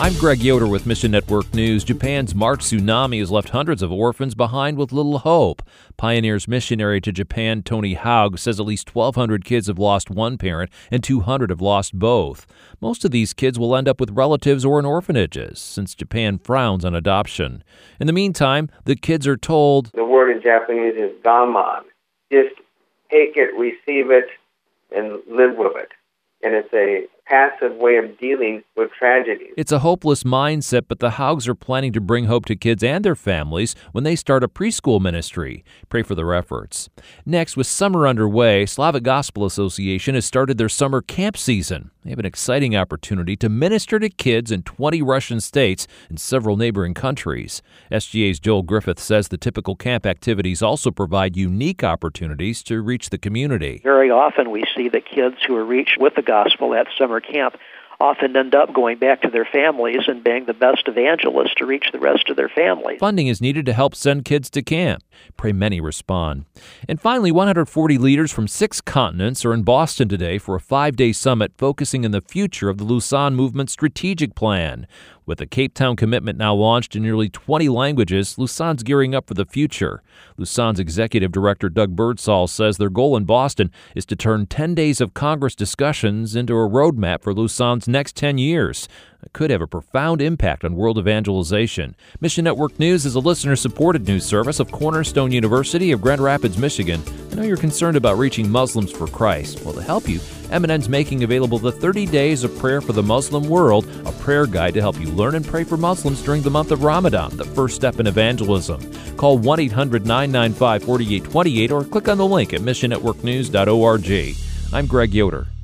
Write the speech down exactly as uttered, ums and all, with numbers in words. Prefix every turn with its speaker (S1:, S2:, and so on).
S1: I'm Greg Yoder with Mission Network News. Japan's March tsunami has left hundreds of orphans behind with little hope. Pioneers missionary to Japan Tony Haug says at least twelve hundred kids have lost one parent and two hundred have lost both. Most of these kids will end up with relatives or in orphanages, since Japan frowns on adoption. In the meantime, the kids are told,
S2: the word in Japanese is gaman. Just take it, receive it, and live with it. And it's a passive way of dealing with tragedies.
S1: It's a hopeless mindset, but the Haugs are planning to bring hope to kids and their families when they start a preschool ministry. Pray for their efforts. Next, with summer underway, Slavic Gospel Association has started their summer camp season. They have an exciting opportunity to minister to kids in twenty Russian states and several neighboring countries. S G A's Joel Griffith says the typical camp activities also provide unique opportunities to reach the community.
S3: Very often we see that kids who are reached with the gospel at summer camp often end up going back to their families and being the best evangelists to reach the rest of their families.
S1: Funding is needed to help send kids to camp. Pray many respond. And finally, one hundred forty leaders from six continents are in Boston today for a five-day summit focusing on the future of the Lausanne Movement's strategic plan. With the Cape Town commitment now launched in nearly twenty languages, Lausanne's gearing up for the future. Lausanne's executive director Doug Birdsall says their goal in Boston is to turn ten days of Congress discussions into a roadmap for Lausanne's next ten years. It could have a profound impact on world evangelization. Mission Network News is a listener-supported news service of Cornerstone University of Grand Rapids, Michigan. I know you're concerned about reaching Muslims for Christ. Well, to help you, M N N's making available the thirty days of Prayer for the Muslim World, a prayer guide to help you learn and pray for Muslims during the month of Ramadan, the first step in evangelism. Call one eight hundred nine nine five four eight two eight or click on the link at mission network news dot org. I'm Greg Yoder.